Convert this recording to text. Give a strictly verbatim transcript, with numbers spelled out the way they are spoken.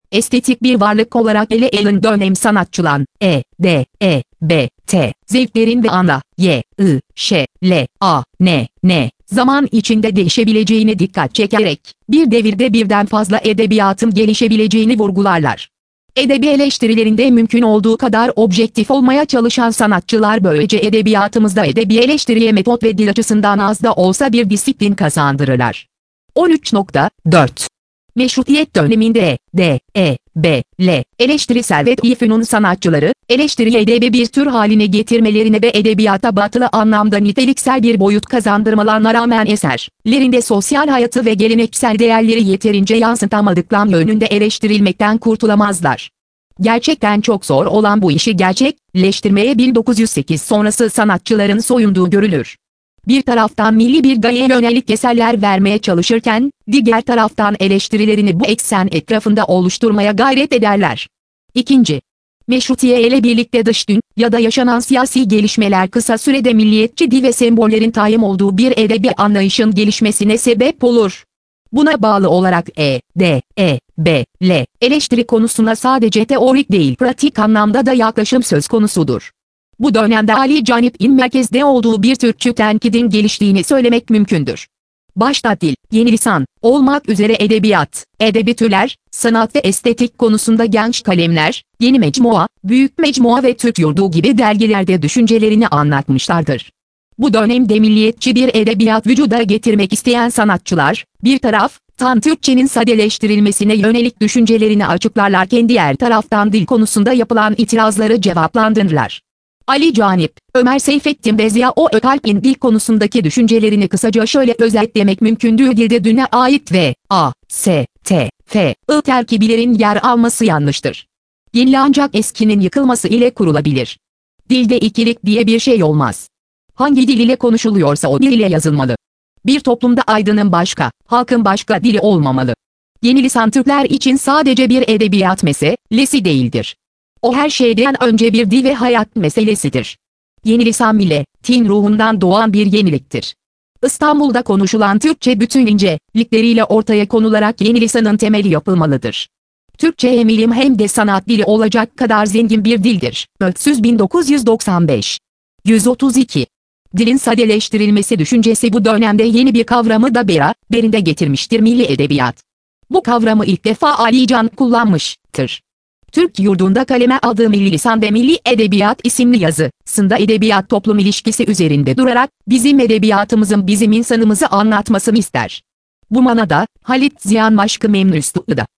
estetik bir varlık olarak ele alın dönem sanatçılan, E, D, E, B, T, zevklerin ve ana, Y, I, Ş, L, A, N, N, zaman içinde değişebileceğine dikkat çekerek, bir devirde birden fazla edebiyatın gelişebileceğini vurgularlar. Edebi eleştirilerinde mümkün olduğu kadar objektif olmaya çalışan sanatçılar böylece edebiyatımızda edebi eleştiriye metot ve dil açısından az da olsa bir disiplin kazandırırlar. on üç nokta dört Meşrutiyet döneminde E, D, E, B, L, eleştirisel ve İFÜ'nün sanatçıları, eleştiriyi edebi bir tür haline getirmelerine ve edebiyata batılı anlamda niteliksel bir boyut kazandırmalarına rağmen eserlerinde sosyal hayatı ve geleneksel değerleri yeterince yansıtamadıkları yönünde eleştirilmekten kurtulamazlar. Gerçekten çok zor olan bu işi gerçekleştirmeye bin dokuz yüz sekiz sonrası sanatçıların soyunduğu görülür. Bir taraftan milli bir gayeye yönelik eserler vermeye çalışırken, diğer taraftan eleştirilerini bu eksen etrafında oluşturmaya gayret ederler. İkinci, Meşrutiye ile birlikte dış dün ya da yaşanan siyasi gelişmeler kısa sürede milliyetçi dil ve sembollerin tayin olduğu bir edebi anlayışın gelişmesine sebep olur. Buna bağlı olarak E, D, E, B, L, eleştiri konusuna sadece teorik değil pratik anlamda da yaklaşım söz konusudur. Bu dönemde Ali Canip'in merkezde olduğu bir Türkçü tenkidin geliştiğini söylemek mümkündür. Başta dil, yeni lisan, olmak üzere edebiyat, edebi türler, sanat ve estetik konusunda genç kalemler, Yeni Mecmua, Büyük Mecmua ve Türk Yurdu gibi dergilerde düşüncelerini anlatmışlardır. Bu dönemde milliyetçi bir edebiyat vücuda getirmek isteyen sanatçılar, bir taraftan Türkçenin sadeleştirilmesine yönelik düşüncelerini açıklarlarken diğer taraftan dil konusunda yapılan itirazları cevaplandırırlar. Ali Canip, Ömer Seyfettin ve Ziya Gökalp'in dil konusundaki düşüncelerini kısaca şöyle özetlemek mümkündür: dilde düne ait ve A, S, T, F, I terkibilerin yer alması yanlıştır. Yeni ancak eskinin yıkılması ile kurulabilir. Dilde ikilik diye bir şey olmaz. Hangi dil ile konuşuluyorsa o dil ile yazılmalı. Bir toplumda aydının başka, halkın başka dili olmamalı. Yeni lisan Türkler için sadece bir edebiyat meselesi değildir. O her şeyden önce bir dil ve hayat meselesidir. Yeni lisan milletin ruhundan doğan bir yeniliktir. İstanbul'da konuşulan Türkçe bütün incelikleriyle ortaya konularak yeni lisanın temeli yapılmalıdır. Türkçe hem ilim hem de sanat dili olacak kadar zengin bir dildir. Öksüz bin dokuz yüz doksan beş. yüz otuz iki. Dilin sadeleştirilmesi düşüncesi bu dönemde yeni bir kavramı da beraberinde getirmiştir: milli edebiyat. Bu kavramı ilk defa Ali Can kullanmıştır. Türk Yurdu'nda kaleme aldığı Milli Lisan ve Milli Edebiyat isimli yazısında edebiyat toplum ilişkisi üzerinde durarak bizim edebiyatımızın bizim insanımızı anlatmasını ister. Bu manada Halit Ziyan Maşkı Memnun'u da